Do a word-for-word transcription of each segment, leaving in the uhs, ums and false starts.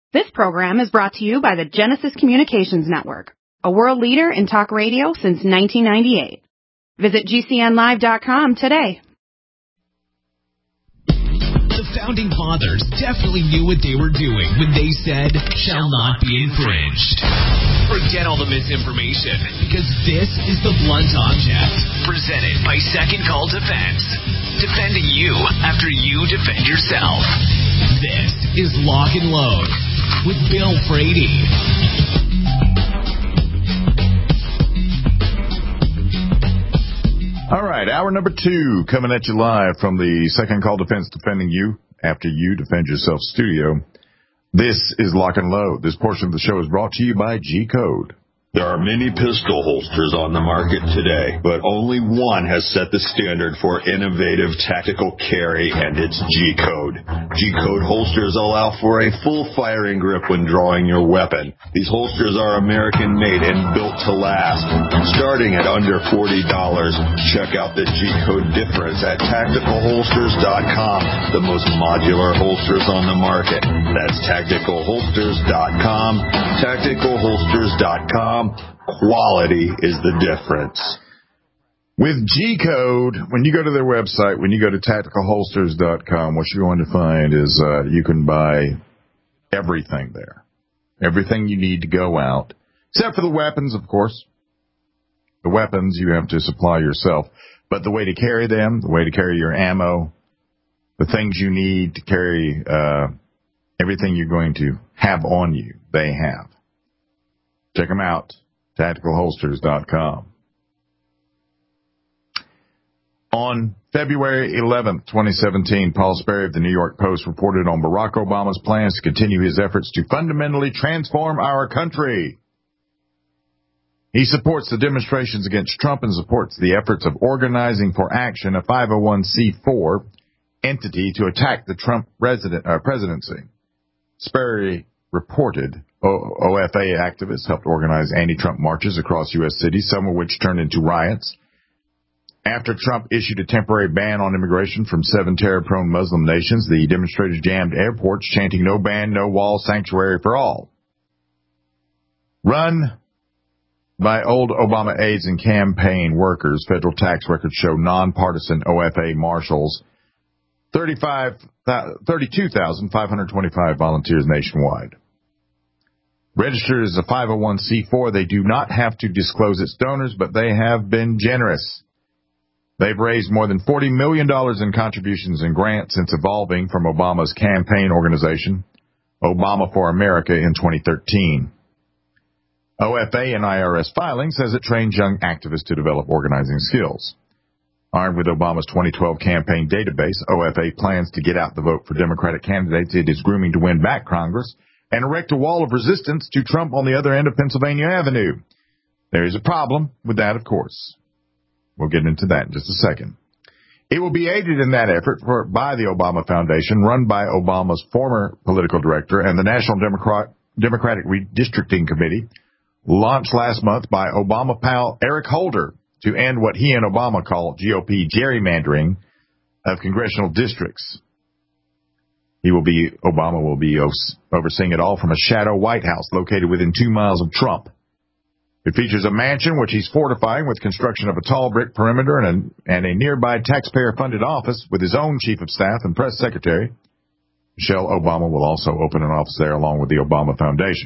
This program is brought to you by the Genesis Communications Network, a world leader in talk radio since nineteen ninety-eight. Visit G C N live dot com today. The Founding Fathers definitely knew what they were doing when they said, shall not be infringed. Forget all the misinformation, because this is The Blunt Object, presented by Second Call Defense. Defending you after you defend yourself. This is Lock and Load with Bill Frady. All right, hour number two coming at you live from the Second Call Defense Defending You After You Defend Yourself studio. This is Lock and Load. This portion of the show is brought to you by G-Code. There are many pistol holsters on the market today, but only one has set the standard for innovative tactical carry, and it's G-Code. G-Code holsters allow for a full firing grip when drawing your weapon. These holsters are American-made and built to last. Starting at under forty dollars, check out the G-Code difference at tactical holsters dot com, the most modular holsters on the market. That's tactical holsters dot com, tactical holsters dot com. Quality is the difference. With G-Code, when you go to their website, when you go to tactical holsters dot com, what you're going to find is uh, you can buy everything there. Everything you need to go out, except for the weapons, of course. The weapons you have to supply yourself. But the way to carry them, the way to carry your ammo, the things you need to carry uh, everything you're going to have on you, they have. Check them out, tactical holsters dot com. On February eleventh, twenty seventeen, Paul Sperry of the New York Post reported on Barack Obama's plans to continue his efforts to fundamentally transform our country. He supports the demonstrations against Trump and supports the efforts of Organizing for Action, a five oh one c four entity, to attack the Trump resident, uh, presidency. Sperry reported O F A activists helped organize anti-Trump marches across U S cities, some of which turned into riots. After Trump issued a temporary ban on immigration from seven terror-prone Muslim nations, the demonstrators jammed airports, chanting "No ban, no wall, sanctuary for all." Run by old Obama aides and campaign workers, federal tax records show nonpartisan O F A marshals, thirty-two thousand five hundred twenty-five volunteers nationwide. Registered as a five oh one c four, they do not have to disclose its donors, but they have been generous. They've raised more than forty million dollars in contributions and grants since evolving from Obama's campaign organization, Obama for America, in twenty thirteen. O F A in I R S filing says it trains young activists to develop organizing skills. Armed with Obama's twenty twelve campaign database, O F A plans to get out the vote for Democratic candidates it is grooming to win back Congress and erect a wall of resistance to Trump on the other end of Pennsylvania Avenue. There is a problem with that, of course. We'll get into that in just a second. It will be aided in that effort for, by the Obama Foundation, run by Obama's former political director, and the National Democrat, Democratic Redistricting Committee, launched last month by Obama pal Eric Holder to end what he and Obama call G O P gerrymandering of congressional districts. He will be, Obama will be overseeing it all from a shadow White House located within two miles of Trump. It features a mansion which he's fortifying with construction of a tall brick perimeter and a, and a nearby taxpayer-funded office with his own chief of staff and press secretary. Michelle Obama will also open an office there along with the Obama Foundation.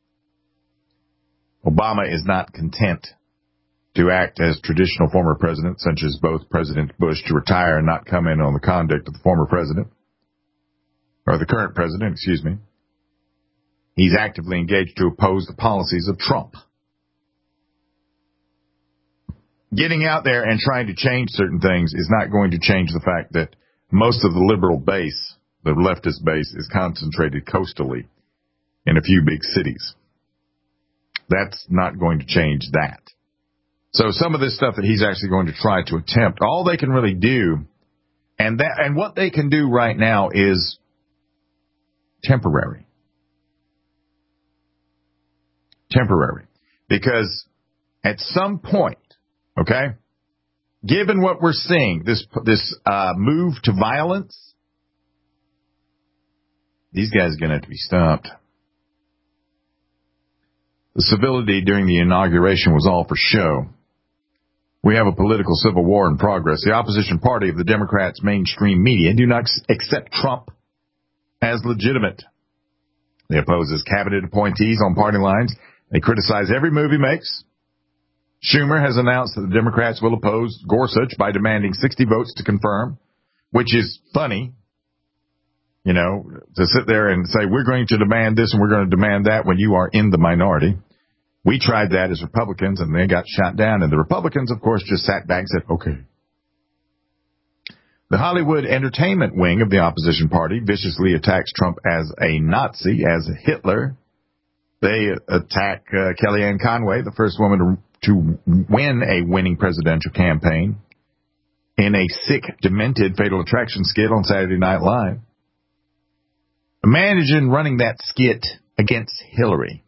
Obama is not content to act as traditional former presidents, such as both President Bush, to retire and not come in on the conduct of the former president. Or the current president, excuse me. He's actively engaged to oppose the policies of Trump. Getting out there and trying to change certain things is not going to change the fact that most of the liberal base, the leftist base, is concentrated coastally in a few big cities. That's not going to change that. So some of this stuff that he's actually going to try to attempt, all they can really do, and that, and what they can do right now is temporary. Temporary. Because at some point, okay, given what we're seeing, this this uh, move to violence, these guys are going to have to be stopped. The civility during the inauguration was all for show. We have a political civil war in progress. The opposition party of the Democrats' mainstream media do not accept Trump as legitimate. They oppose his cabinet appointees on party lines. They criticize every move he makes. Schumer has announced that the Democrats will oppose Gorsuch by demanding sixty votes to confirm, which is funny, you know, to sit there and say, we're going to demand this and we're going to demand that when you are in the minority. We tried that as Republicans, and they got shot down. And the Republicans, of course, just sat back and said, okay. The Hollywood entertainment wing of the opposition party viciously attacks Trump as a Nazi, as Hitler. They attack uh, Kellyanne Conway, the first woman to, to win a winning presidential campaign, in a sick, demented Fatal Attraction skit on Saturday Night Live. Imagine running that skit against Hillary.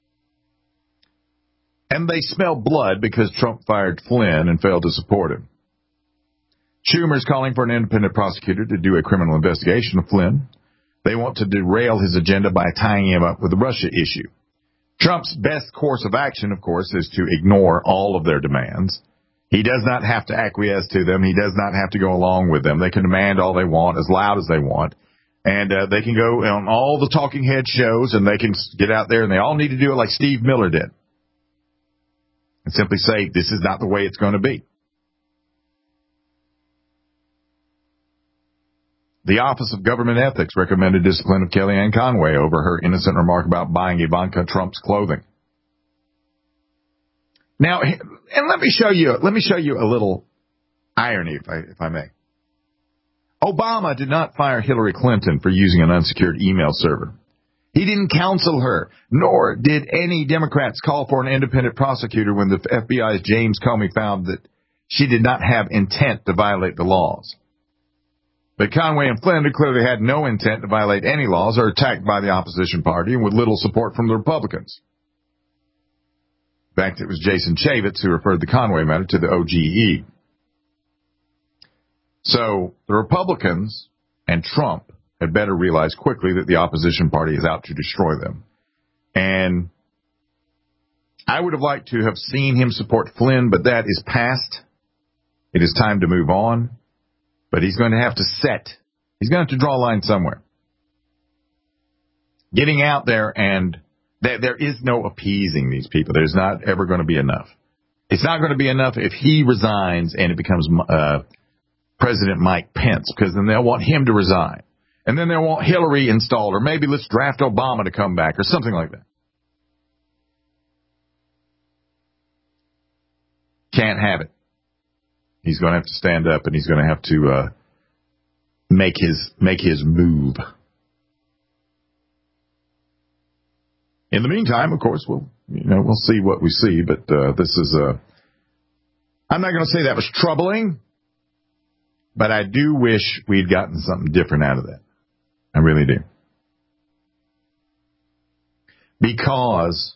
And they smell blood because Trump fired Flynn and failed to support him. Schumer's calling for an independent prosecutor to do a criminal investigation of Flynn. They want to derail his agenda by tying him up with the Russia issue. Trump's best course of action, of course, is to ignore all of their demands. He does not have to acquiesce to them. He does not have to go along with them. They can demand all they want, as loud as they want. And uh, they can go on all the talking head shows, and they can get out there, and they all need to do it like Steve Miller did. And simply say, this is not the way it's going to be. The Office of Government Ethics recommended discipline of Kellyanne Conway over her innocent remark about buying Ivanka Trump's clothing. Now, and let me show you, let me show you a little irony, if I, if I may. Obama did not fire Hillary Clinton for using an unsecured email server. He didn't counsel her, nor did any Democrats call for an independent prosecutor when the F B I's James Comey found that she did not have intent to violate the laws. But Conway and Flynn clearly had no intent to violate any laws or attacked by the opposition party and with little support from the Republicans. In fact, it was Jason Chaffetz who referred the Conway matter to the O G E. So the Republicans and Trump had better realize quickly that the opposition party is out to destroy them. And I would have liked to have seen him support Flynn, but that is past. It is time to move on. But he's going to have to set. He's going to have to draw a line somewhere. Getting out there, and there, there is no appeasing these people. There's not ever going to be enough. It's not going to be enough if he resigns and it becomes uh, President Mike Pence, because then they'll want him to resign. And then they'll want Hillary installed, or maybe let's draft Obama to come back, or something like that. Can't have it. He's going to have to stand up, and he's going to have to uh, make his make his move. In the meantime, of course, we'll you know we'll see what we see. But uh, this is a. I'm not going to say that was troubling, but I do wish we'd gotten something different out of that. I really do, because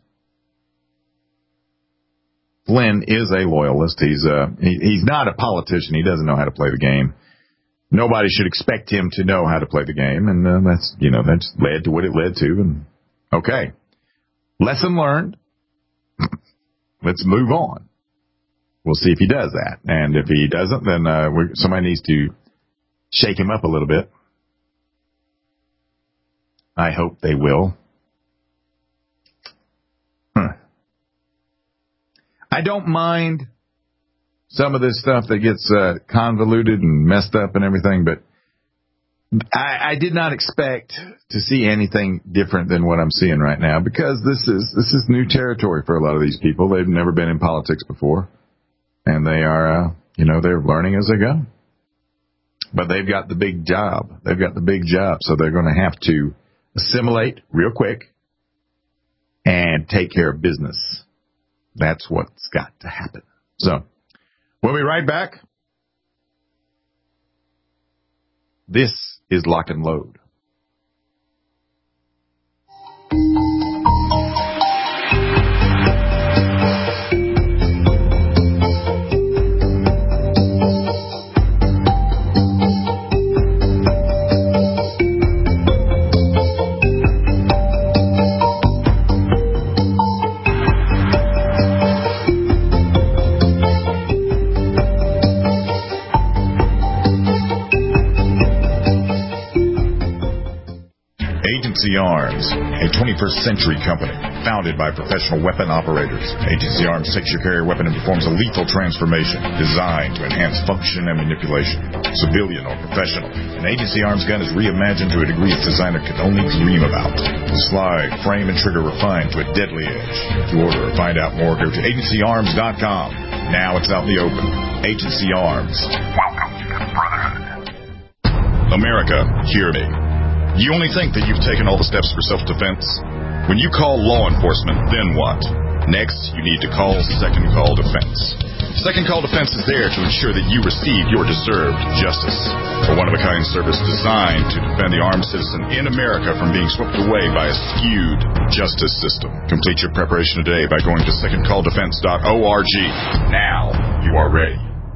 Flynn is a loyalist. He's uh, he, he's not a politician. He doesn't know how to play the game. Nobody should expect him to know how to play the game, and uh, that's you know that's led to what it led to. And okay, lesson learned. Let's move on. We'll see if he does that, and if he doesn't, then uh, we, somebody needs to shake him up a little bit. I hope they will. Huh. I don't mind some of this stuff that gets uh, convoluted and messed up and everything, but I, I did not expect to see anything different than what I'm seeing right now, because this is this is new territory for a lot of these people. They've never been in politics before, and they are, uh, you know, they're learning as they go. But they've got the big job. They've got the big job, so they're going to have to assimilate real quick and take care of business. That's what's got to happen. So, we'll be right back. This is Lock and Load. Agency Arms, a twenty-first century company founded by professional weapon operators. Agency Arms takes your carrier weapon and performs a lethal transformation designed to enhance function and manipulation. Civilian or professional, an Agency Arms gun is reimagined to a degree its designer could only dream about. Slide, frame, and trigger refined to a deadly edge. To order or find out more, go to agency arms dot com. Now it's out in the open. Agency Arms. Welcome to the Brotherhood. America, hear me. You only think that you've taken all the steps for self-defense? When you call law enforcement, then what? Next, you need to call Second Call Defense. Second Call Defense is there to ensure that you receive your deserved justice. A one-of-a-kind service designed to defend the armed citizen in America from being swept away by a skewed justice system. Complete your preparation today by going to second call defense dot org. Now, you are ready.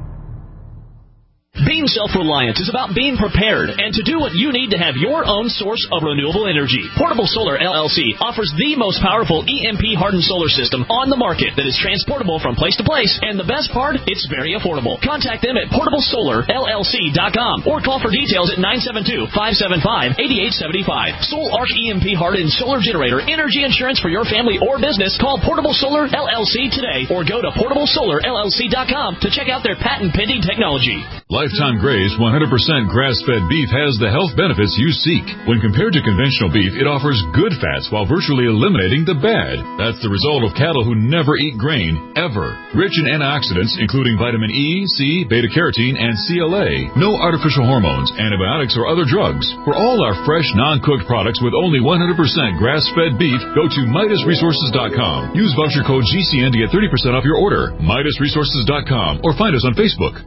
Being self-reliant is about being prepared and to do what you need to have your own source of renewable energy. Portable Solar L L C offers the most powerful E M P-hardened solar system on the market that is transportable from place to place, and the best part, it's very affordable. Contact them at portable solar L L C dot com or call for details at nine seven two, five seven five, eight eight seven five. Soul Arc E M P-hardened solar generator energy insurance for your family or business. Call Portable Solar L L C today or go to portable solar L L C dot com to check out their patent-pending technology. Lifetime Graze one hundred percent grass-fed beef has the health benefits you seek. When compared to conventional beef, it offers good fats while virtually eliminating the bad. That's the result of cattle who never eat grain, ever. Rich in antioxidants, including vitamin E, C, beta-carotene, and C L A. No artificial hormones, antibiotics, or other drugs. For all our fresh, non-cooked products with only one hundred percent grass-fed beef, go to Midas Resources dot com. Use voucher code G C N to get thirty percent off your order. Midas Resources dot com or find us on Facebook.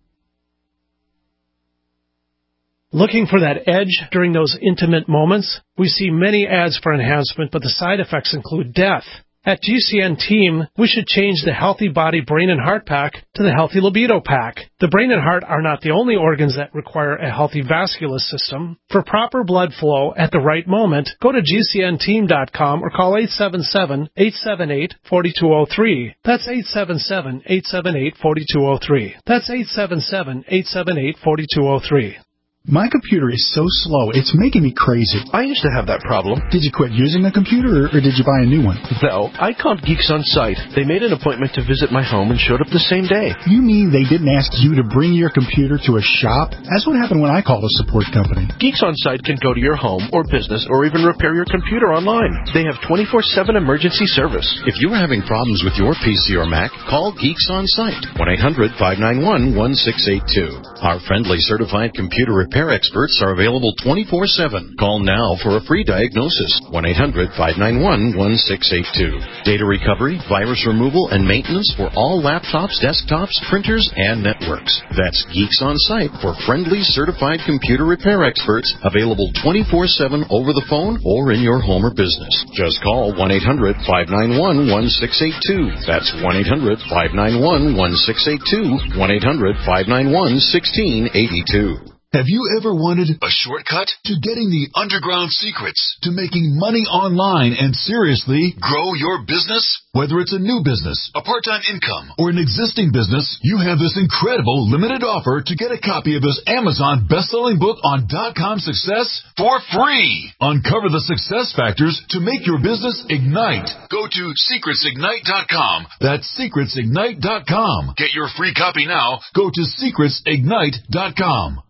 Looking for that edge during those intimate moments? We see many ads for enhancement, but the side effects include death. At G C N Team, we should change the Healthy Body, Brain, and Heart Pack to the Healthy Libido Pack. The brain and heart are not the only organs that require a healthy vascular system. For proper blood flow at the right moment, go to G C N team dot com or call eight seven seven, eight seven eight, four two zero three. That's eight seven seven, eight seven eight, four two zero three. That's eight seven seven, eight seven eight, four two zero three. My computer is so slow, it's making me crazy. I used to have that problem. Did you quit using the computer, or, or did you buy a new one? No, I called Geeks On Site. They made an appointment to visit my home and showed up the same day. You mean they didn't ask you to bring your computer to a shop? That's what happened when I called a support company. Geeks On Site can go to your home or business or even repair your computer online. They have twenty-four seven emergency service. If you're having problems with your P C or Mac, call Geeks On Site, one eight hundred, five nine one, one six eight two. Our friendly certified computer repair experts are available twenty-four seven. Call now for a free diagnosis, one eight hundred, five nine one, one six eight two. Data recovery, virus removal, and maintenance for all laptops, desktops, printers, and networks. That's Geeks On Site for friendly certified computer repair experts, available twenty-four seven over the phone or in your home or business. Just call one eight hundred, five nine one, one six eight two. That's one eight hundred, five nine one, one six eight two, one eight hundred, five nine one, one six eight two. Have you ever wanted a shortcut to getting the underground secrets to making money online and seriously grow your business? Whether it's a new business, a part-time income, or an existing business, you have this incredible limited offer to get a copy of this Amazon best-selling book on dot-com success for free. Uncover the success factors to make your business ignite. Go to secrets ignite dot com. That's secrets ignite dot com. Get your free copy now. Go to secrets ignite dot com.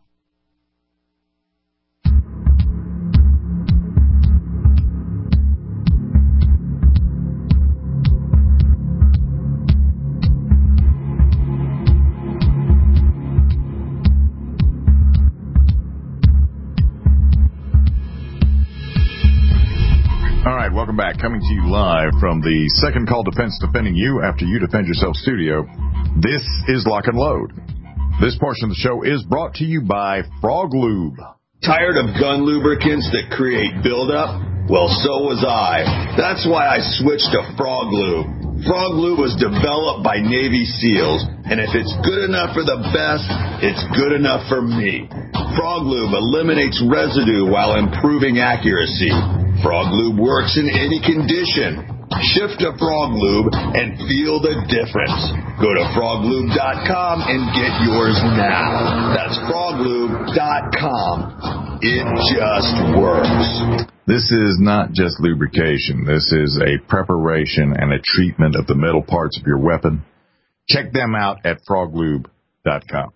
All right, welcome back. Coming to you live from the Second Call Defense Defending You After You Defend Yourself studio. This is Lock and Load. This portion of the show is brought to you by Frog Lube. Tired of gun lubricants that create buildup? Well, so was I. That's why I switched to Frog Lube. Frog Lube was developed by Navy SEALs, and if it's good enough for the best, it's good enough for me. Frog Lube eliminates residue while improving accuracy. Frog Lube works in any condition. Shift to Frog Lube and feel the difference. Go to frog lube dot com and get yours now. That's frog lube dot com. It just works. This is not just lubrication. This is a preparation and a treatment of the metal parts of your weapon. Check them out at frog lube dot com.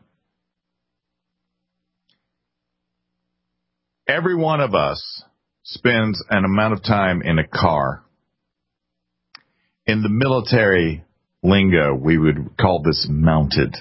Every one of us spends an amount of time in a car. In the military lingo, we would call this mounted.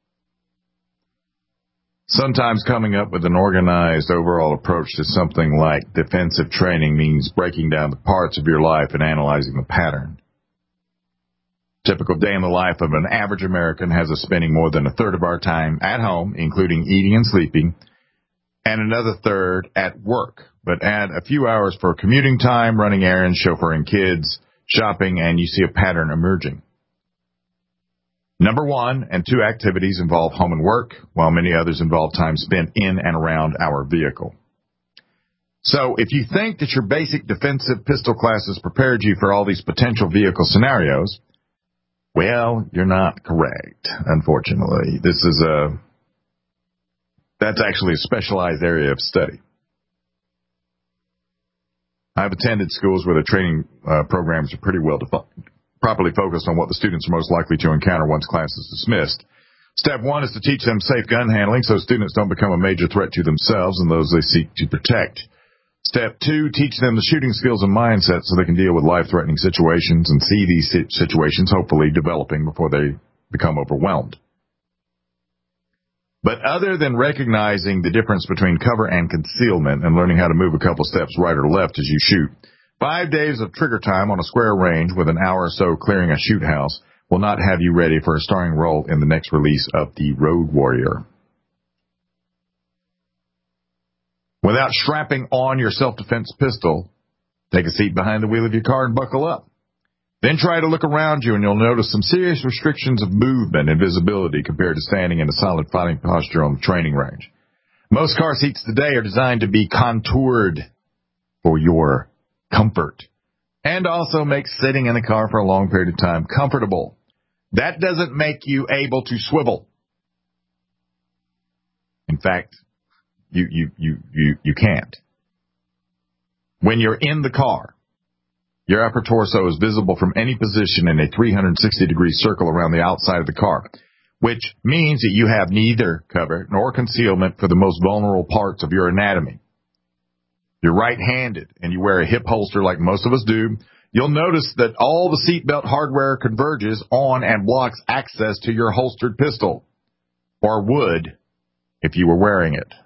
Sometimes coming up with an organized overall approach to something like defensive training means breaking down the parts of your life and analyzing the pattern. Typical day in the life of an average American has us spending more than a third of our time at home, including eating and sleeping, and another third at work. But add a few hours for commuting time, running errands, chauffeuring kids, shopping, and you see a pattern emerging. Number one and two activities involve home and work, while many others involve time spent in and around our vehicle. So if you think that your basic defensive pistol classes prepared you for all these potential vehicle scenarios, well, you're not correct, unfortunately. This is a, that's actually a specialized area of study. I've attended schools where the training uh, programs are pretty well defined, properly focused on what the students are most likely to encounter once class is dismissed. Step one is to teach them safe gun handling so students don't become a major threat to themselves and those they seek to protect. Step two, teach them the shooting skills and mindset so they can deal with life-threatening situations and see these situations hopefully developing before they become overwhelmed. But other than recognizing the difference between cover and concealment and learning how to move a couple steps right or left as you shoot, five days of trigger time on a square range with an hour or so clearing a shoot house will not have you ready for a starring role in the next release of The Road Warrior. Without strapping on your self-defense pistol, take a seat behind the wheel of your car and buckle up. Then try to look around you and you'll notice some serious restrictions of movement and visibility compared to standing in a solid fighting posture on the training range. Most car seats today are designed to be contoured for your comfort and also make sitting in the car for a long period of time comfortable. That doesn't make you able to swivel. In fact, you, you, you, you, you can't. When you're in the car, your upper torso is visible from any position in a three hundred sixty degree circle around the outside of the car, which means that you have neither cover nor concealment for the most vulnerable parts of your anatomy. You're right-handed and you wear a hip holster like most of us do. You'll notice that all the seatbelt hardware converges on and blocks access to your holstered pistol, or would if you were wearing it.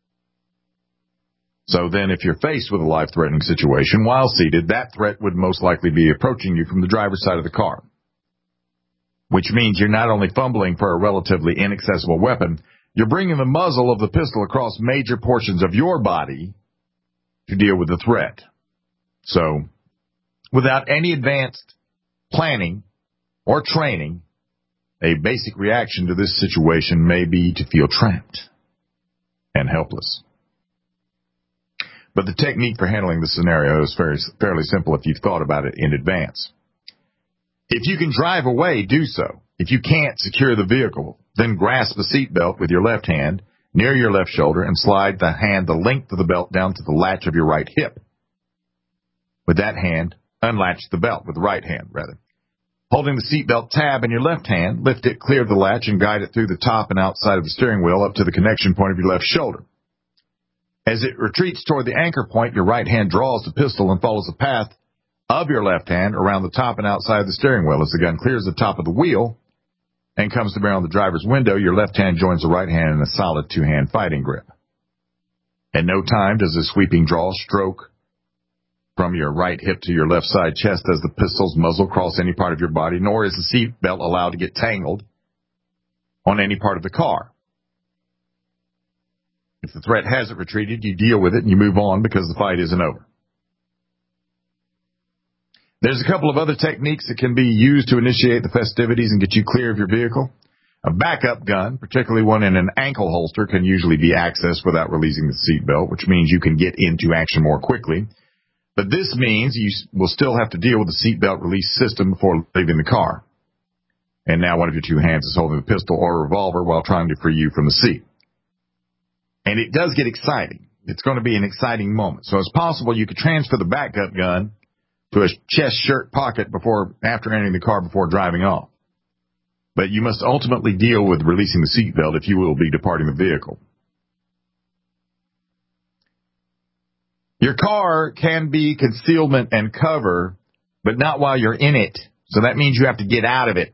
So then if you're faced with a life-threatening situation while seated, that threat would most likely be approaching you from the driver's side of the car, which means you're not only fumbling for a relatively inaccessible weapon, you're bringing the muzzle of the pistol across major portions of your body to deal with the threat. So, without any advanced planning or training, a basic reaction to this situation may be to feel trapped and helpless. But the technique for handling the scenario is fairly, fairly simple if you've thought about it in advance. If you can drive away, do so. If you can't secure the vehicle, then grasp the seatbelt with your left hand near your left shoulder and slide the hand the length of the belt down to the latch of your right hip. With that hand, unlatch the belt with the right hand, rather. Holding the seatbelt tab in your left hand, lift it clear of the latch and guide it through the top and outside of the steering wheel up to the connection point of your left shoulder. As it retreats toward the anchor point, your right hand draws the pistol and follows the path of your left hand around the top and outside of the steering wheel. As the gun clears the top of the wheel and comes to bear on the driver's window, your left hand joins the right hand in a solid two-hand fighting grip. At no time does the sweeping draw stroke from your right hip to your left side chest as the pistol's muzzle cross any part of your body, nor is the seat belt allowed to get tangled on any part of the car. If the threat hasn't retreated, you deal with it and you move on because the fight isn't over. There's a couple of other techniques that can be used to initiate the festivities and get you clear of your vehicle. A backup gun, particularly one in an ankle holster, can usually be accessed without releasing the seatbelt, which means you can get into action more quickly. But this means you will still have to deal with the seatbelt release system before leaving the car. And now one of your two hands is holding a pistol or a revolver while trying to free you from the seat. And it does get exciting. It's going to be an exciting moment. So it's possible you could transfer the backup gun to a chest shirt pocket before, after entering the car before driving off. But you must ultimately deal with releasing the seatbelt if you will be departing the vehicle. Your car can be concealment and cover, but not while you're in it. So that means you have to get out of it.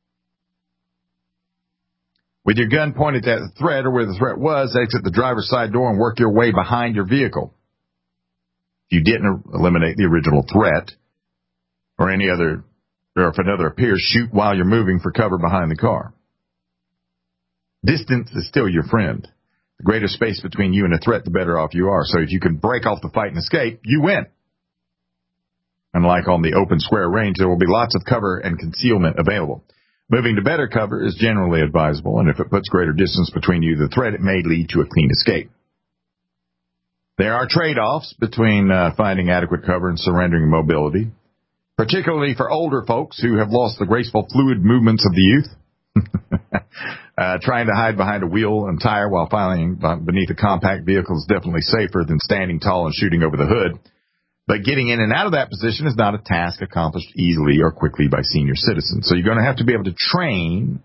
With your gun pointed at the threat or where the threat was, exit the driver's side door and work your way behind your vehicle. If you didn't eliminate the original threat or any other, or if another appears, shoot while you're moving for cover behind the car. Distance is still your friend. The greater space between you and a threat, the better off you are. So if you can break off the fight and escape, you win. Unlike on the open square range, there will be lots of cover and concealment available. Moving to better cover is generally advisable, and if it puts greater distance between you and the threat, it may lead to a clean escape. There are trade-offs between uh, finding adequate cover and surrendering mobility, particularly for older folks who have lost the graceful, fluid movements of the youth. uh, trying to hide behind a wheel and tire while filing beneath a compact vehicle is definitely safer than standing tall and shooting over the hood. But getting in and out of that position is not a task accomplished easily or quickly by senior citizens. So you're going to have to be able to train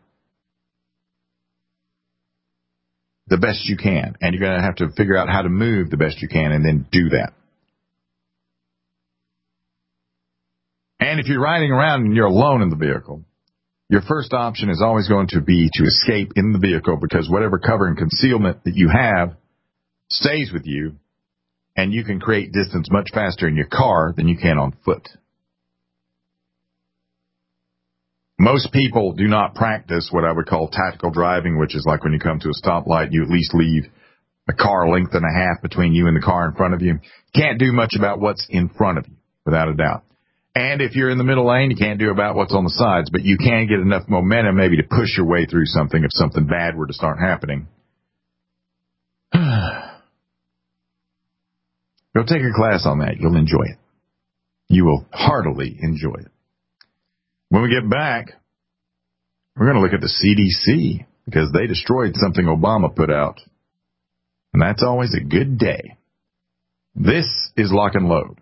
the best you can. And you're going to have to figure out how to move the best you can and then do that. And if you're riding around and you're alone in the vehicle, your first option is always going to be to escape in the vehicle, because whatever cover and concealment that you have stays with you. And you can create distance much faster in your car than you can on foot. Most people do not practice what I would call tactical driving, which is like when you come to a stoplight, you at least leave a car length and a half between you and the car in front of you. You can't do much about what's in front of you, without a doubt. And if you're in the middle lane, you can't do about what's on the sides, but you can get enough momentum maybe to push your way through something if something bad were to start happening. Go take a class on that. You'll enjoy it. You will heartily enjoy it. When we get back, we're going to look at the C D C, because they destroyed something Obama put out. And that's always a good day. This is Lock and Load.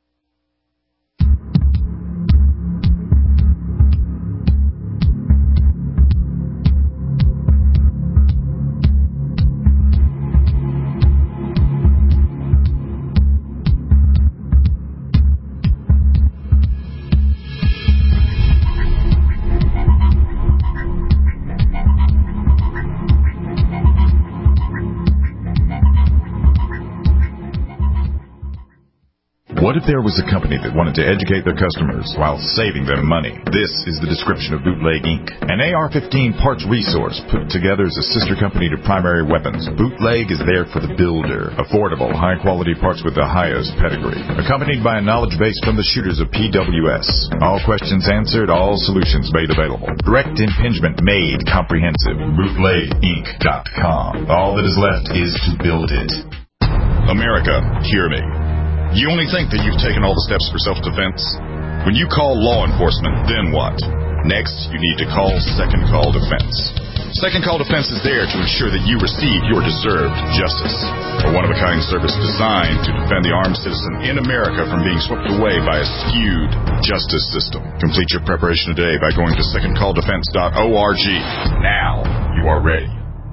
What if there was a company that wanted to educate their customers while saving them money? This is the description of Bootleg Incorporated, an A R fifteen parts resource put together as a sister company to Primary Weapons. Bootleg is there for the builder. Affordable, high-quality parts with the highest pedigree. Accompanied by a knowledge base from the shooters of P W S. All questions answered, all solutions made available. Direct impingement made comprehensive. Bootleg Inc dot com. All that is left is to build it. America, hear me. You only think that you've taken all the steps for self-defense? When you call law enforcement, then what? Next, you need to call Second Call Defense. Second Call Defense is there to ensure that you receive your deserved justice. A one-of-a-kind service designed to defend the armed citizen in America from being swept away by a skewed justice system. Complete your preparation today by going to second call defense dot org. Now you are ready.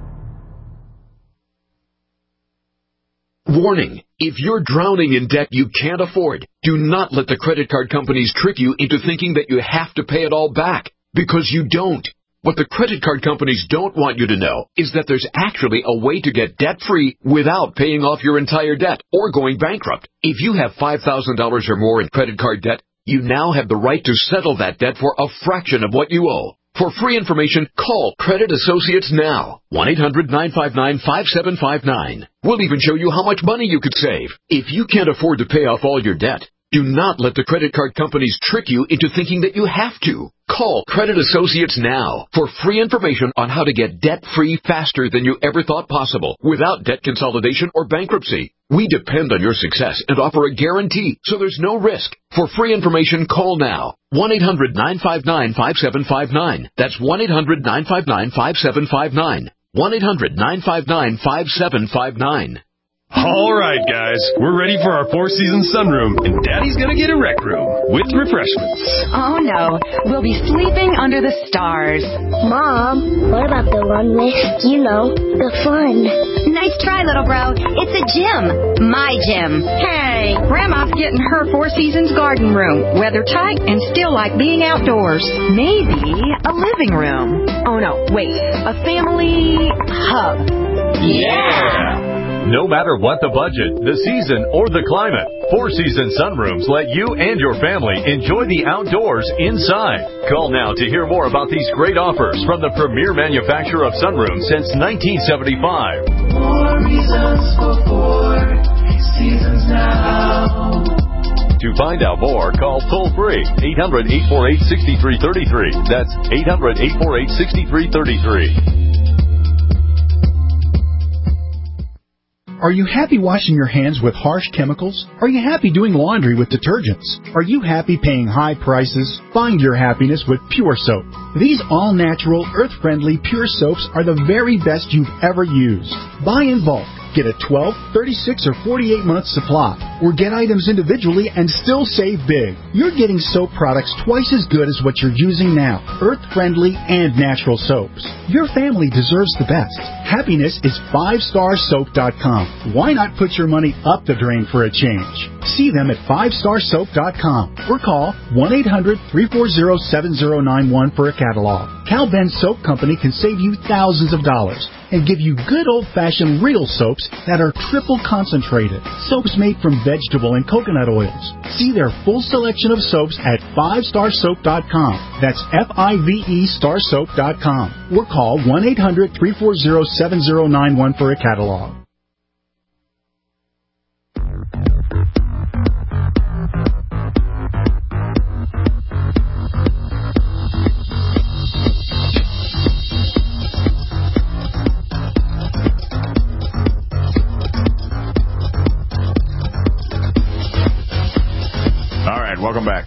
Warning, if you're drowning in debt you can't afford, do not let the credit card companies trick you into thinking that you have to pay it all back, because you don't. What the credit card companies don't want you to know is that there's actually a way to get debt-free without paying off your entire debt or going bankrupt. If you have five thousand dollars or more in credit card debt, you now have the right to settle that debt for a fraction of what you owe. For free information, call Credit Associates now. one eight hundred nine five nine five seven five nine. We'll even show you how much money you could save. If you can't afford to pay off all your debt, do not let the credit card companies trick you into thinking that you have to. Call Credit Associates now for free information on how to get debt-free faster than you ever thought possible without debt consolidation or bankruptcy. We depend on your success and offer a guarantee, so there's no risk. For free information, call now. one eight hundred nine five nine five seven five nine. That's one eight hundred nine five nine five seven five nine. one eight hundred nine five nine five seven five nine. All right, guys, we're ready for our Four Seasons sunroom, and Daddy's gonna get a rec room with refreshments. Oh, no. We'll be sleeping under the stars. Mom, what about the one with, you know, the fun? Nice try, little bro. It's a gym. My gym. Hey, Grandma's getting her Four Seasons garden room. Weather tight and still like being outdoors. Maybe a living room. Oh, no, wait. A family hub. Yeah! No matter what the budget, the season, or the climate, Four Seasons Sunrooms let you and your family enjoy the outdoors inside. Call now to hear more about these great offers from the premier manufacturer of sunrooms since nineteen seventy-five. More reasons for Four Seasons now. To find out more, call toll-free eight hundred, eight four eight, six three three three. That's eight hundred, eight four eight, six three three three. Are you happy washing your hands with harsh chemicals? Are you happy doing laundry with detergents? Are you happy paying high prices? Find your happiness with Pure Soap. These all-natural, earth-friendly Pure Soaps are the very best you've ever used. Buy in bulk. Get a twelve, thirty-six, or forty-eight month supply, or get items individually and still save big. You're getting soap products twice as good as what you're using now, earth-friendly and natural soaps. Your family deserves the best. Happiness is five star soap dot com. Why not put your money up the drain for a change? See them at five star soap dot com or call one eight hundred, three four zero, seven zero nine one for a catalog. Cal Ben Soap Company can save you thousands of dollars and give you good old-fashioned real soaps that are triple concentrated. Soaps made from vegetable and coconut oils. See their full selection of soaps at five star soap dot com. That's F I V E star soap dot com. Or call one eight hundred, three four zero, seven zero nine one for a catalog. Welcome back.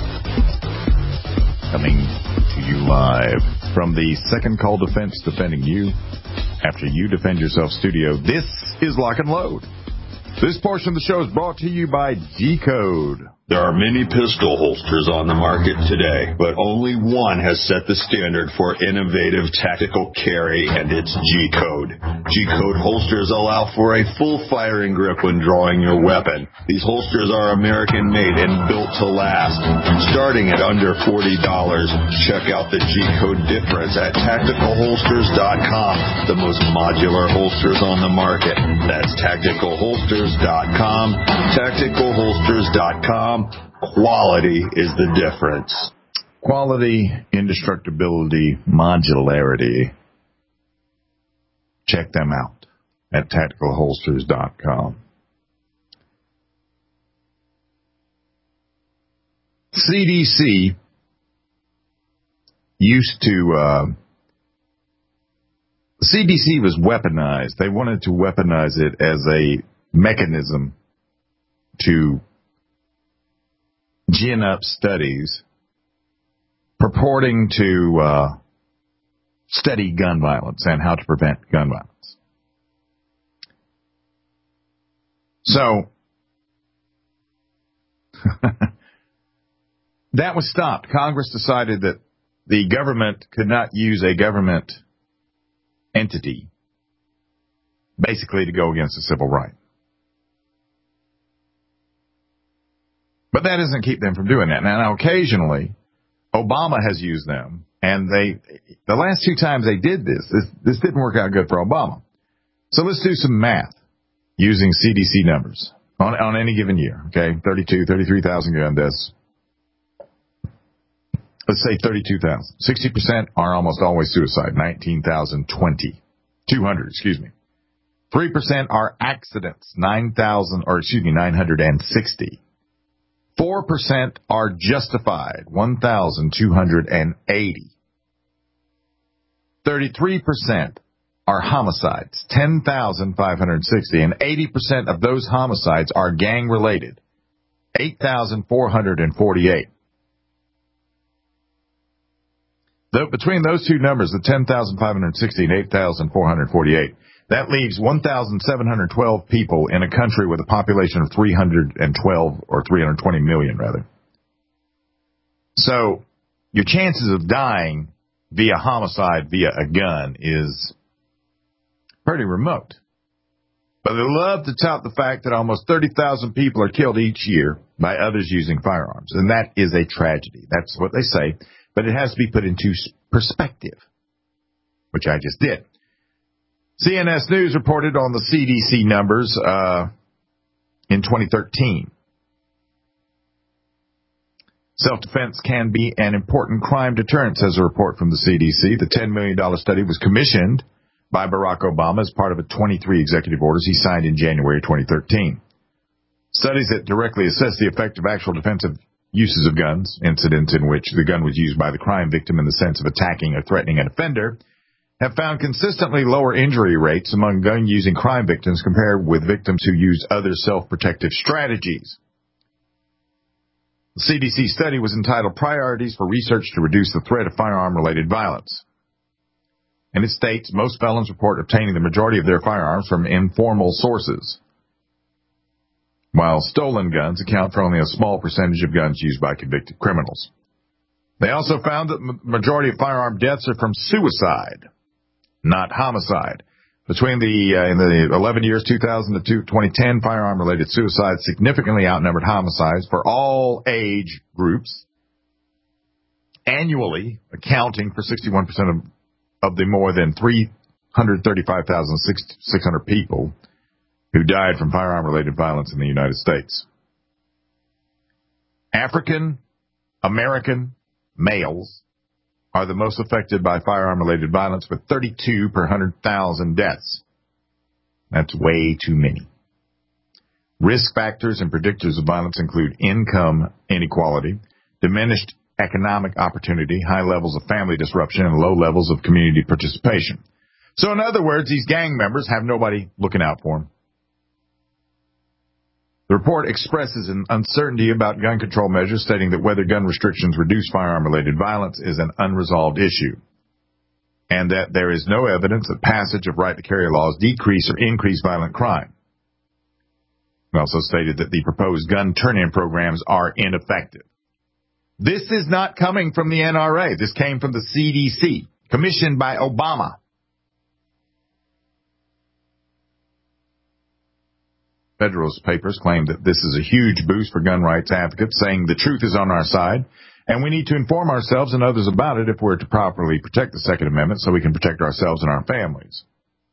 Coming to you live from the Second Call Defense Defending You After You Defend Yourself studio. This is Lock and Load. This portion of the show is brought to you by G-Code. There are many pistol holsters on the market today, but only one has set the standard for innovative tactical carry, and it's G-Code. G-Code holsters allow for a full firing grip when drawing your weapon. These holsters are American-made and built to last. Starting at under forty dollars, check out the G-Code difference at tactical holsters dot com, the most modular holsters on the market. That's tactical holsters dot com, tactical holsters dot com. Quality is the difference. Quality, indestructibility, modularity. Check them out at tactical holsters dot com. C D C used to, uh, C D C was weaponized. They wanted to weaponize it as a mechanism to gin up studies purporting to uh, study gun violence and how to prevent gun violence. So, that was stopped. Congress decided that the government could not use a government entity basically to go against a civil right. But that doesn't keep them from doing that. Now, now, occasionally, Obama has used them, and they, the last two times they did this, this, this didn't work out good for Obama. So let's do some math using C D C numbers on, on any given year, okay? thirty-two, thirty-three thousand gun deaths. Let's say thirty-two thousand. sixty percent are almost always suicide, nineteen thousand twenty. two hundred, excuse me. three percent are accidents, nine thousand, or excuse me, nine hundred sixty. four percent are justified, one thousand two hundred eighty. thirty-three percent are homicides, ten thousand five hundred sixty, and eighty percent of those homicides are gang-related, eight thousand four hundred forty-eight. Though between those two numbers, the ten thousand five hundred sixty and eight thousand four hundred forty-eight, that leaves one thousand seven hundred twelve people in a country with a population of three hundred twelve, or three hundred twenty million, rather. So your chances of dying via homicide, via a gun, is pretty remote. But they love to tout the fact that almost thirty thousand people are killed each year by others using firearms. And that is a tragedy. That's what they say. But it has to be put into perspective, which I just did. C N S News reported on the C D C numbers uh, in twenty thirteen. Self-defense can be an important crime deterrent, says a report from the C D C. The ten million dollars study was commissioned by Barack Obama as part of a twenty-three executive orders he signed in January twenty thirteen. Studies that directly assess the effect of actual defensive uses of guns, incidents in which the gun was used by the crime victim in the sense of attacking or threatening an offender, have found consistently lower injury rates among gun-using crime victims compared with victims who used other self-protective strategies. The C D C study was entitled Priorities for Research to Reduce the Threat of Firearm-Related Violence. And it states most felons report obtaining the majority of their firearms from informal sources, while stolen guns account for only a small percentage of guns used by convicted criminals. They also found that the majority of firearm deaths are from suicide, not homicide. Between the uh, in the eleven years, two thousand to twenty ten, firearm-related suicides significantly outnumbered homicides for all age groups, annually accounting for sixty-one percent of, of the more than three hundred thirty-five thousand six hundred people who died from firearm-related violence in the United States. African American males are the most affected by firearm-related violence, with thirty-two per one hundred thousand deaths. That's way too many. Risk factors and predictors of violence include income inequality, diminished economic opportunity, high levels of family disruption, and low levels of community participation. So in other words, these gang members have nobody looking out for them. The report expresses an uncertainty about gun control measures, stating that whether gun restrictions reduce firearm-related violence is an unresolved issue, and that there is no evidence that passage of right-to-carry laws decrease or increase violent crime. It also stated that the proposed gun turn-in programs are ineffective. This is not coming from the N R A. This came from the C D C, commissioned by Obama. Federalist Papers claim that this is a huge boost for gun rights advocates, saying the truth is on our side, and we need to inform ourselves and others about it if we're to properly protect the Second Amendment so we can protect ourselves and our families.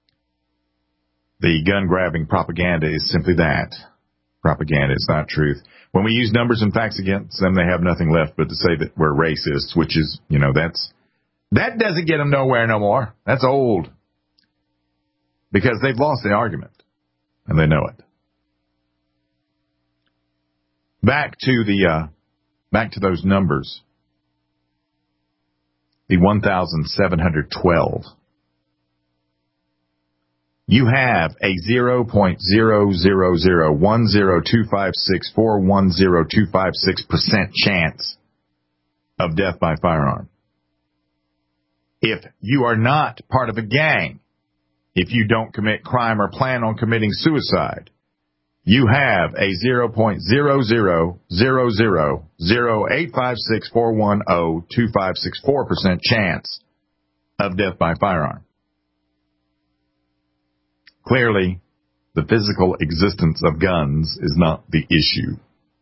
The gun-grabbing propaganda is simply that. Propaganda. It's not truth. When we use numbers and facts against them, they have nothing left but to say that we're racists, which is, you know, that's, that doesn't get them nowhere no more. That's old. Because they've lost the argument, and they know it. Back to the, uh, back to those numbers. The one thousand seven hundred twelve. You have a zero point zero zero zero one zero two five six four one zero two five six percent chance of death by firearm. If you are not part of a gang, if you don't commit crime or plan on committing suicide, you have a zero point zero zero zero zero zero eight five six four one zero two five six four percent chance of death by firearm. Clearly, the physical existence of guns is not the issue.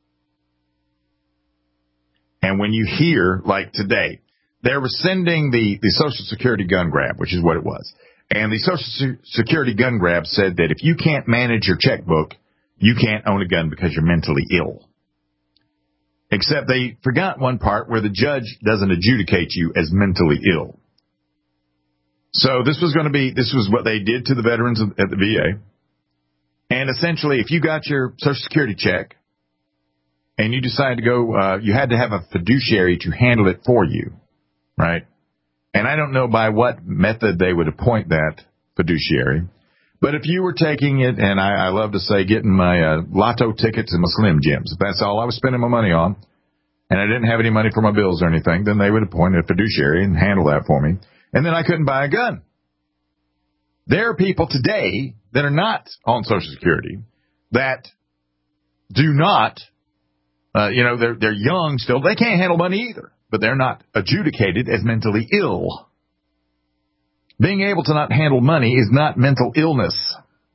And when you hear, like today, they're rescinding the, the Social Security gun grab, which is what it was. And the Social Security gun grab said that if you can't manage your checkbook, you can't own a gun because you're mentally ill. Except they forgot one part where the judge doesn't adjudicate you as mentally ill. So this was going to be, this was what they did to the veterans at the V A. And essentially, if you got your Social Security check and you decided to go, uh, you had to have a fiduciary to handle it for you, right? And I don't know by what method they would appoint that fiduciary. But if you were taking it, and I, I love to say getting my uh, lotto tickets and my Slim Jims, if that's all I was spending my money on, and I didn't have any money for my bills or anything, then they would appoint a fiduciary and handle that for me. And then I couldn't buy a gun. There are people today that are not on Social Security that do not, uh, you know, they're, they're young still. They can't handle money either, but they're not adjudicated as mentally ill. Being able to not handle money is not mental illness.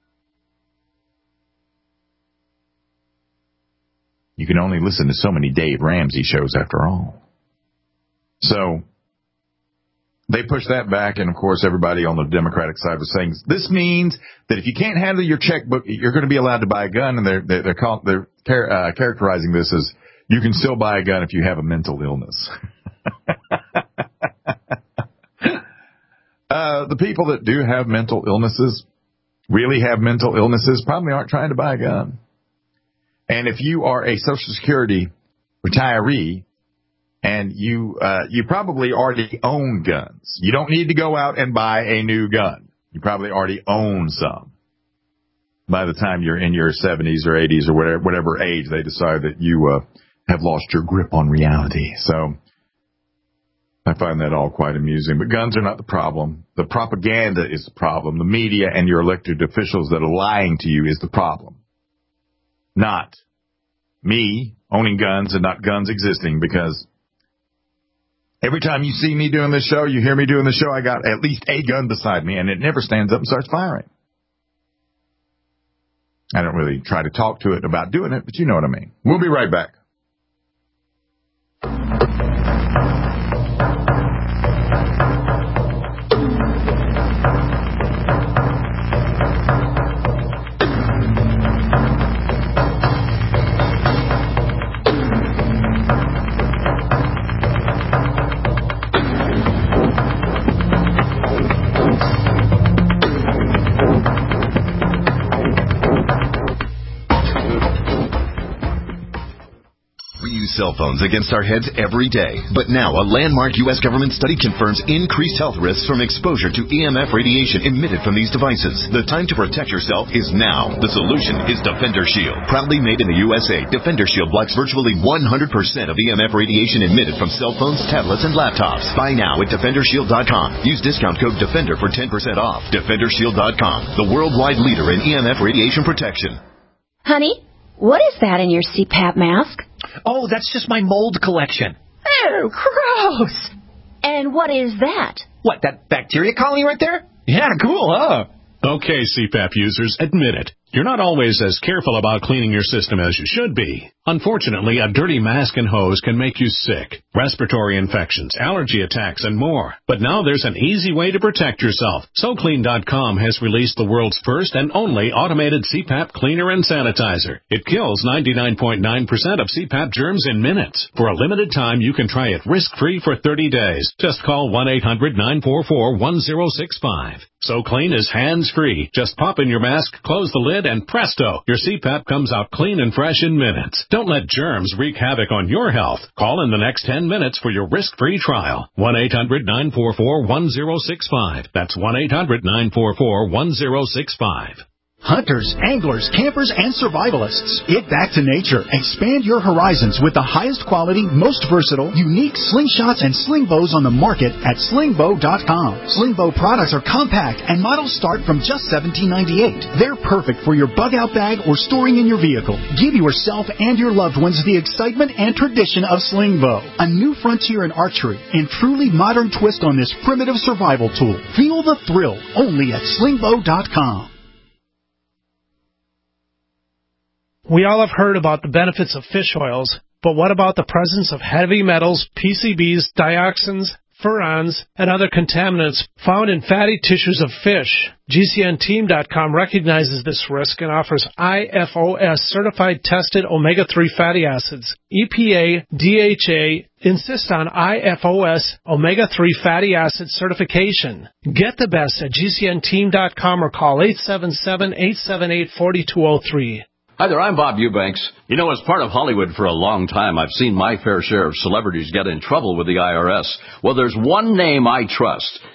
You can only listen to so many Dave Ramsey shows after all. So they pushed that back, and of course everybody on the Democratic side was saying this means that if you can't handle your checkbook, you're going to be allowed to buy a gun, and they're they're they're, call, they're char- uh, characterizing this as you can still buy a gun if you have a mental illness. uh, the people that do have mental illnesses, really have mental illnesses, probably aren't trying to buy a gun. And if you are a Social Security retiree, and you uh, you probably already own guns. You don't need to go out and buy a new gun. You probably already own some by the time you're in your seventies or eighties or whatever, whatever age they decide that you uh, have lost your grip on reality. So I find that all quite amusing. But guns are not the problem. The propaganda is the problem. The media and your elected officials that are lying to you is the problem. Not me owning guns and not guns existing, because every time you see me doing this show, you hear me doing the show, I got at least a gun beside me, and it never stands up and starts firing. I don't really try to talk to it about doing it, but you know what I mean. We'll be right back. Cell phones against our heads every day. But now a landmark U S government study confirms increased health risks from exposure to E M F radiation emitted from these devices. The time to protect yourself is now. The solution is Defender Shield. Proudly made in the U S A, Defender Shield blocks virtually one hundred percent of E M F radiation emitted from cell phones, tablets, and laptops. Buy now at Defender Shield dot com. Use discount code DEFENDER for ten percent off. Defender Shield dot com, the worldwide leader in E M F radiation protection. Honey, what is that in your C PAP mask? Oh, that's just my mold collection. Oh, gross. And what is that? What, that bacteria colony right there? Yeah, cool, huh? Okay, C PAP users, admit it. You're not always as careful about cleaning your system as you should be. Unfortunately, a dirty mask and hose can make you sick. Respiratory infections, allergy attacks, and more. But now there's an easy way to protect yourself. So Clean dot com has released the world's first and only automated C PAP cleaner and sanitizer. It kills ninety-nine point nine percent of C PAP germs in minutes. For a limited time, you can try it risk-free for thirty days. Just call one eight hundred nine four four one zero six five. So Clean is hands-free. Just pop in your mask, close the lid, and presto, your C PAP comes out clean and fresh in minutes. Don't let germs wreak havoc on your health. Call in the next ten minutes for your risk-free trial. one eight hundred nine four four one zero six five. That's one eight hundred nine four four one zero six five. Hunters, anglers, campers, and survivalists. Get back to nature. Expand your horizons with the highest quality, most versatile, unique slingshots and sling bows on the market at sling bow dot com. Sling bow products are compact and models start from just seventeen ninety-eight. They're perfect for your bug-out bag or storing in your vehicle. Give yourself and your loved ones the excitement and tradition of sling bow. A new frontier in archery and truly modern twist on this primitive survival tool. Feel the thrill only at sling bow dot com. We all have heard about the benefits of fish oils, but what about the presence of heavy metals, P C Bs, dioxins, furans, and other contaminants found in fatty tissues of fish? G C N team dot com recognizes this risk and offers I F O S certified tested omega three fatty acids. E P A, D H A insist on I F O S omega three fatty acid certification. Get the best at G C N team dot com or call eight seven seven, eight seven eight, four two zero three. Hi there, I'm Bob Eubanks. You know, as part of Hollywood for a long time, I've seen my fair share of celebrities get in trouble with the I R S. Well, there's one name I trust.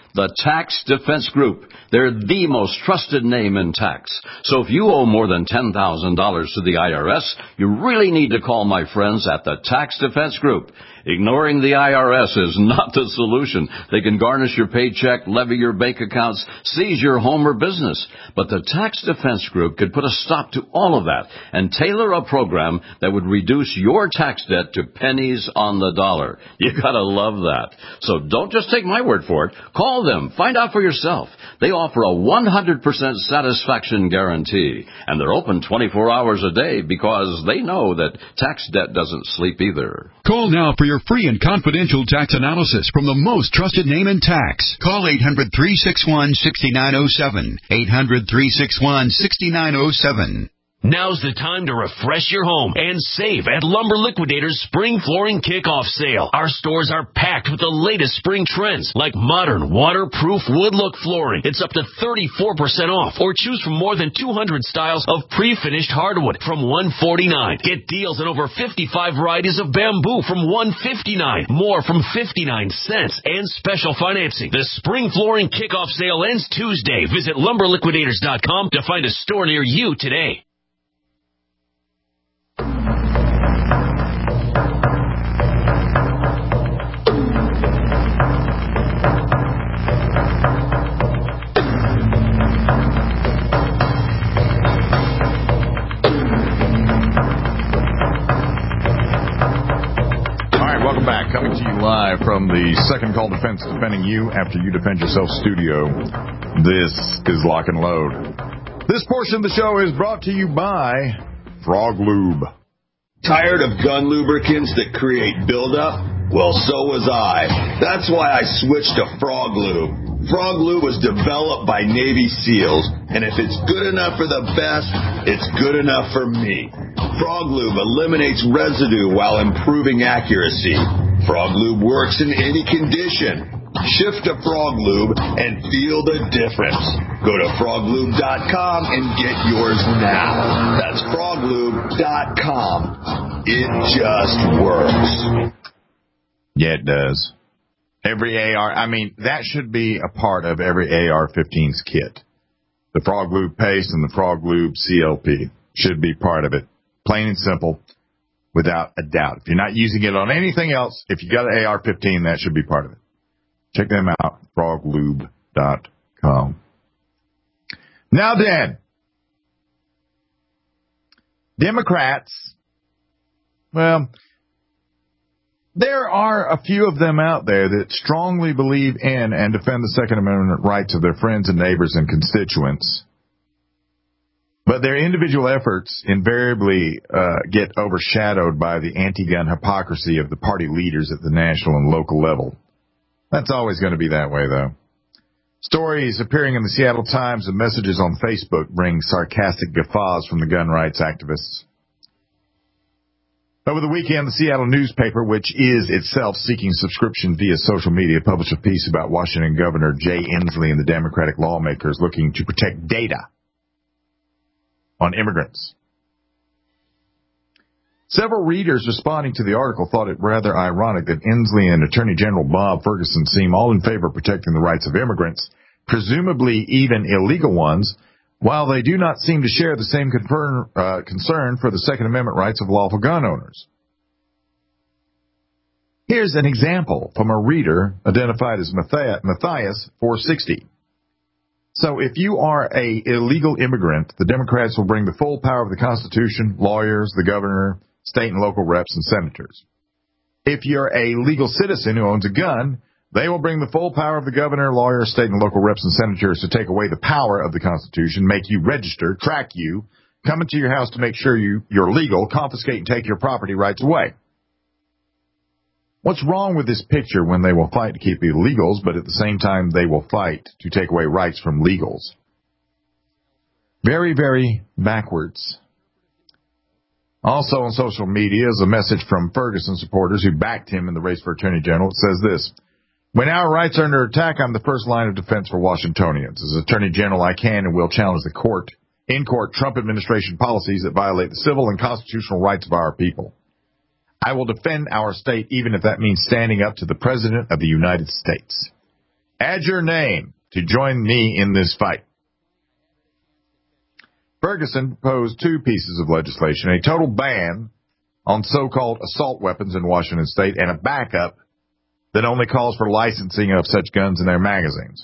The Tax Defense Group. They're the most trusted name in tax. So if you owe more than ten thousand dollars to the I R S, you really need to call my friends at the Tax Defense Group. Ignoring the I R S is not the solution. They can garnish your paycheck, levy your bank accounts, seize your home or business. But the Tax Defense Group could put a stop to all of that and tailor a program that would reduce your tax debt to pennies on the dollar. You gotta love that. So don't just take my word for it. Call them. Find out for yourself. They offer a one hundred percent satisfaction guarantee. And they're open twenty-four hours a day because they know that tax debt doesn't sleep either. Call now for your free and confidential tax analysis from the most trusted name in tax. Call eight hundred, three six one, six nine zero seven. eight hundred, three six one, six nine zero seven. Now's the time to refresh your home and save at Lumber Liquidators Spring Flooring Kickoff Sale. Our stores are packed with the latest spring trends like modern, waterproof wood look flooring. It's up to thirty-four percent off, or choose from more than two hundred styles of pre-finished hardwood from one forty-nine. Get deals on over fifty-five varieties of bamboo from one fifty-nine. More from fifty-nine cents and special financing. The Spring Flooring Kickoff Sale ends Tuesday. Visit lumber liquidators dot com to find a store near you today. Back, coming to you live from the Second Call Defense, defending you after you defend yourself studio. This is Lock and Load. This portion of the show is brought to you by Frog Lube. Tired of gun lubricants that create buildup? Well, so was I. That's why I switched to Frog Lube. Frog Lube was developed by Navy SEALs, and if it's good enough for the best, it's good enough for me. Frog Lube eliminates residue while improving accuracy. Frog Lube works in any condition. Shift to Frog Lube and feel the difference. Go to frog lube dot com and get yours now. That's frog lube dot com. It just works. Yeah, it does. Every A R, I mean, that should be a part of every A R fifteen's kit. The Frog Lube paste and the Frog Lube C L P should be part of it. Plain and simple, without a doubt. If you're not using it on anything else, if you got an A R fifteen, that should be part of it. Check them out, frog lube dot com. Now then, Democrats, well, there are a few of them out there that strongly believe in and defend the Second Amendment rights of their friends and neighbors and constituents. But their individual efforts invariably uh, get overshadowed by the anti-gun hypocrisy of the party leaders at the national and local level. That's always going to be that way, though. Stories appearing in the Seattle Times and messages on Facebook bring sarcastic guffaws from the gun rights activists. Over the weekend, the Seattle newspaper, which is itself seeking subscription via social media, published a piece about Washington Governor Jay Inslee and the Democratic lawmakers looking to protect data on immigrants. Several readers responding to the article thought it rather ironic that Inslee and Attorney General Bob Ferguson seem all in favor of protecting the rights of immigrants, presumably even illegal ones, while they do not seem to share the same confirm, uh, concern for the Second Amendment rights of lawful gun owners. Here's an example from a reader identified as Matthias four sixty. So if you are a illegal immigrant, the Democrats will bring the full power of the Constitution, lawyers, the governor, state and local reps, and senators. If you're a legal citizen who owns a gun, they will bring the full power of the governor, lawyer, state and local reps, and senators to take away the power of the Constitution, make you register, track you, come into your house to make sure you, you're legal, confiscate and take your property rights away. What's wrong with this picture when they will fight to keep illegals, but at the same time they will fight to take away rights from legals? Very, very backwards. Also on social media is a message from Ferguson supporters who backed him in the race for Attorney General. It says this: when our rights are under attack, I'm the first line of defense for Washingtonians. As Attorney General, I can and will challenge the court, in court, Trump administration policies that violate the civil and constitutional rights of our people. I will defend our state even if that means standing up to the President of the United States. Add your name to join me in this fight. Ferguson proposed two pieces of legislation, a total ban on so-called assault weapons in Washington state and a backup that only calls for licensing of such guns in their magazines.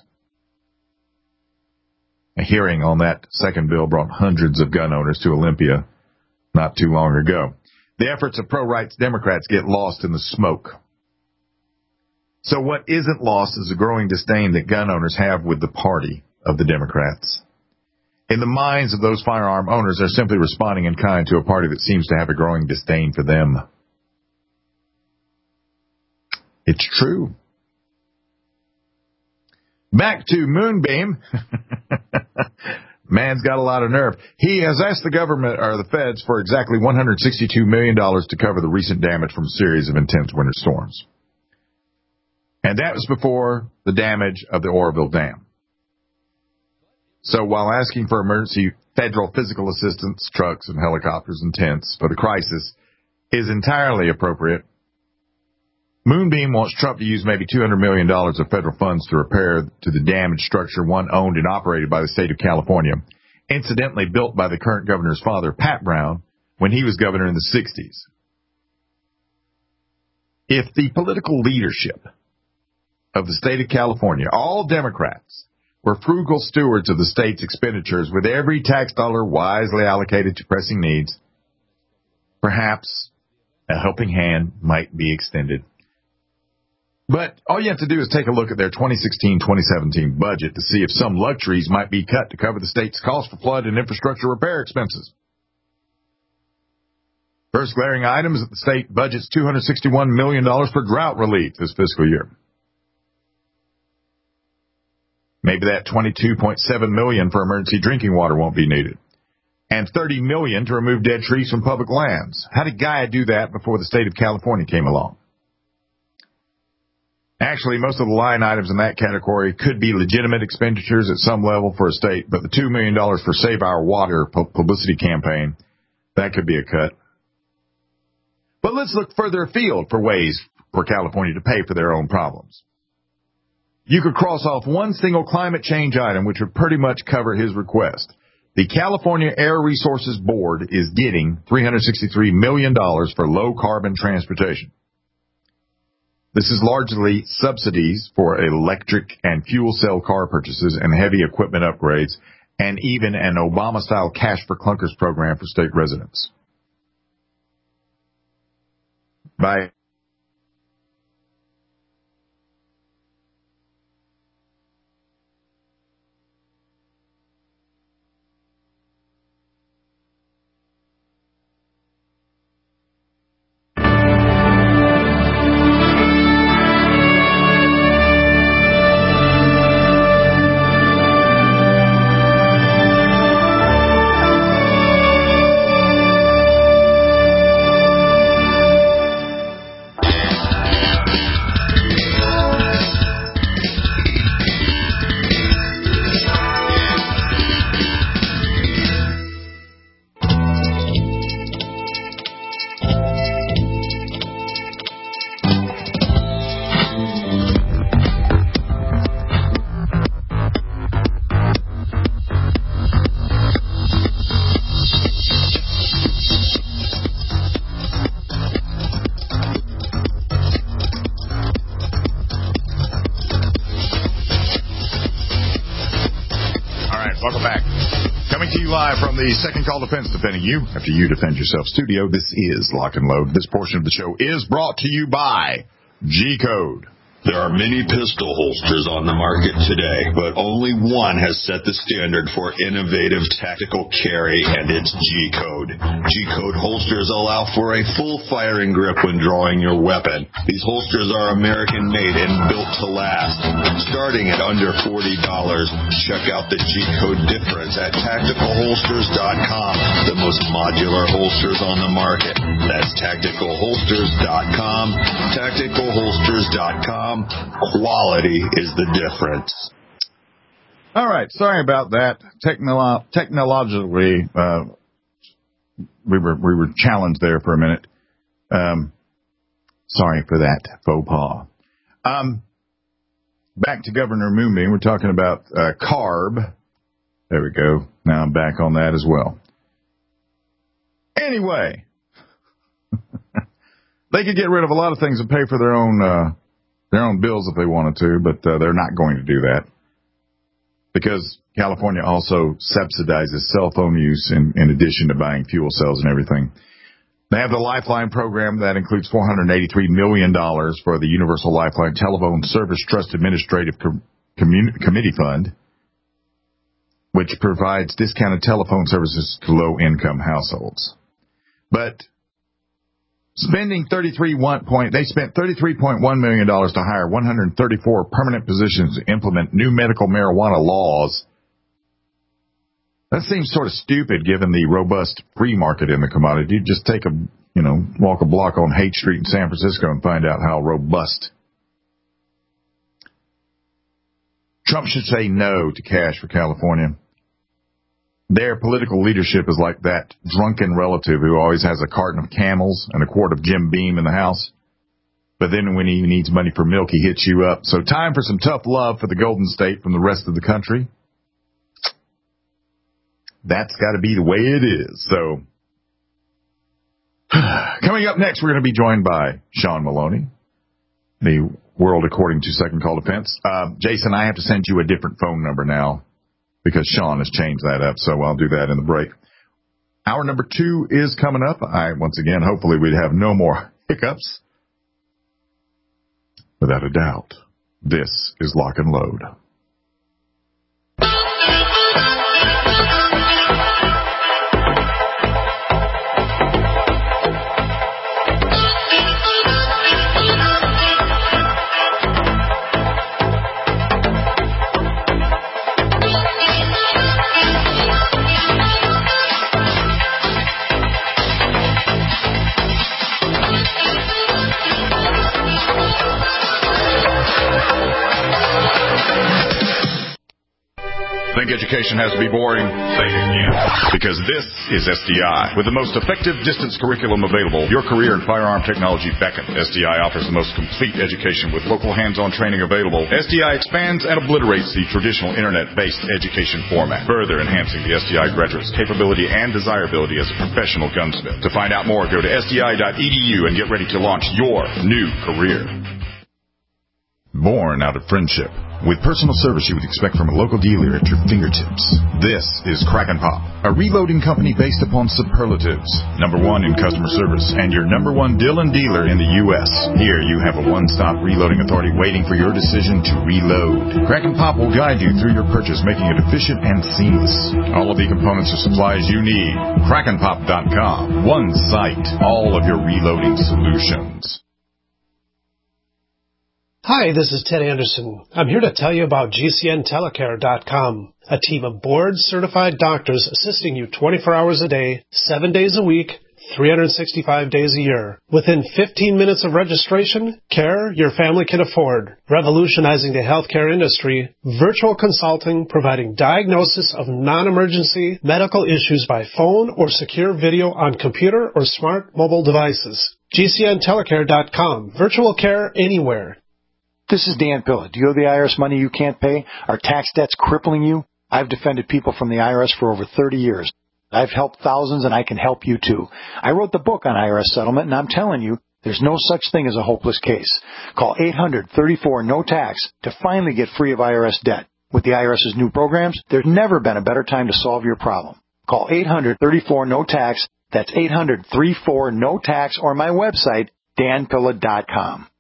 A hearing on that second bill brought hundreds of gun owners to Olympia not too long ago. The efforts of pro-rights Democrats get lost in the smoke. So what isn't lost is the growing disdain that gun owners have with the party of the Democrats. In the minds of those firearm owners, they're simply responding in kind to a party that seems to have a growing disdain for them. It's true. Back to Moonbeam. Man's got a lot of nerve. He has asked the government or the feds for exactly one hundred sixty-two million dollars to cover the recent damage from a series of intense winter storms. And that was before the damage of the Oroville Dam. So while asking for emergency federal physical assistance, trucks and helicopters and tents for the crisis is entirely appropriate, Moonbeam wants Trump to use maybe two hundred million dollars of federal funds to repair to the damaged structure, one owned and operated by the state of California, incidentally built by the current governor's father, Pat Brown, when he was governor in the sixties. If the political leadership of the state of California, all Democrats, were frugal stewards of the state's expenditures with every tax dollar wisely allocated to pressing needs, perhaps a helping hand might be extended. But all you have to do is take a look at their twenty sixteen twenty seventeen budget to see if some luxuries might be cut to cover the state's cost for flood and infrastructure repair expenses. First glaring item is that the state budgets two hundred sixty-one million dollars for drought relief this fiscal year. Maybe that twenty-two point seven million dollars for emergency drinking water won't be needed. And thirty million dollars to remove dead trees from public lands. How did Gaia do that before the state of California came along? Actually, most of the line items in that category could be legitimate expenditures at some level for a state, but the two million dollars for Save Our Water publicity campaign, that could be a cut. But let's look further afield for ways for California to pay for their own problems. You could cross off one single climate change item, which would pretty much cover his request. The California Air Resources Board is getting three hundred sixty-three million dollars for low-carbon transportation. This is largely subsidies for electric and fuel cell car purchases and heavy equipment upgrades, and even an Obama-style cash for clunkers program for state residents. By the Second Call Defense, defending you after you defend yourself studio. This is Lock and Load. This portion of the show is brought to you by G-Code. There are many pistol holsters on the market today, but only one has set the standard for innovative tactical carry, and it's G-Code. G-Code holsters allow for a full firing grip when drawing your weapon. These holsters are American-made and built to last. Starting at under forty dollars, check out the G-Code difference at tactical holsters dot com, the most modular holsters on the market. That's tactical holsters dot com, tactical holsters dot com. Quality is the difference. All right, sorry about that. Technolo- technologically, uh, we were we were challenged there for a minute. Um, sorry for that faux pas. Um, back to Governor Moonbeam. We're talking about uh, CARB. There we go. Now I'm back on that as well. Anyway, they could get rid of a lot of things and pay for their own uh, their own bills if they wanted to, but uh, they're not going to do that because California also subsidizes cell phone use in, in addition to buying fuel cells and everything. They have the Lifeline program that includes four hundred eighty-three million dollars for the Universal Lifeline Telephone Service Trust Administrative Com- Commun- Committee Fund, which provides discounted telephone services to low-income households. But spending thirty-three one point, they spent thirty-three point one million dollars to hire one hundred thirty-four permanent positions to implement new medical marijuana laws. That seems sort of stupid given the robust free market in the commodity. You just take a, you know, walk a block on Haight Street in San Francisco and find out how robust. Trump should say no to cash for California. Their political leadership is like that drunken relative who always has a carton of Camels and a quart of Jim Beam in the house. But then when he needs money for milk, he hits you up. So time for some tough love for the Golden State from the rest of the country. That's got to be the way it is. So coming up next, we're going to be joined by Sean Maloney, the World According to Second Call Defense. Uh, Jason, I have to send you a different phone number now, because Sean has changed that up, so I'll do that in the break. Hour number two is coming up. I, once again, hopefully we'd have no more hiccups. Without a doubt, this is Lock and Load. Think education has to be boring? Say it again. Because this is S D I. With the most effective distance curriculum available, your career in firearm technology beckons. S D I offers the most complete education with local hands-on training available. S D I expands and obliterates the traditional internet-based education format, further enhancing the S D I graduate's capability and desirability as a professional gunsmith. To find out more, go to S D I dot E D U and get ready to launch your new career. Born out of friendship, with personal service you would expect from a local dealer at your fingertips. This is Crack and Pop, a reloading company based upon superlatives. Number one in customer service and your number one Dillon dealer in the U S Here you have a one-stop reloading authority waiting for your decision to reload. Crack and Pop will guide you through your purchase, making it efficient and seamless. All of the components or supplies you need. crack and pop dot com. One site. All of your reloading solutions. Hi, this is Ted Anderson. I'm here to tell you about G C N telecare dot com, a team of board-certified doctors assisting you twenty-four hours a day, seven days a week, three hundred sixty-five days a year. Within fifteen minutes of registration, care your family can afford. Revolutionizing the healthcare industry, virtual consulting providing diagnosis of non-emergency medical issues by phone or secure video on computer or smart mobile devices. G C N telecare dot com, virtual care anywhere. This is Dan Pilla. Do you owe the I R S money you can't pay? Are tax debts crippling you? I've defended people from the I R S for over thirty years. I've helped thousands, and I can help you, too. I wrote the book on I R S settlement, and I'm telling you, there's no such thing as a hopeless case. Call eight hundred thirty-four no tax to finally get free of I R S debt. With the IRS's new programs, there's never been a better time to solve your problem. Call eight hundred thirty-four no tax. That's eight hundred thirty-four no tax, or my website, dan pilla dot com.